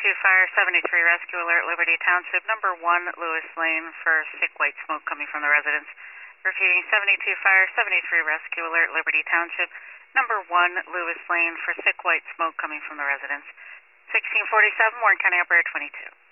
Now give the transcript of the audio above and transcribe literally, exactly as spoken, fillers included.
seventy-two Fire, seventy-three Rescue Alert, Liberty Township, number one, Lewis Lane, for sick white smoke coming from the residence. Repeating, seventy-two Fire, seventy-three Rescue Alert, Liberty Township, number one, Lewis Lane, for sick white smoke coming from the residence. sixteen forty-seven, Warren County Operator twenty-two.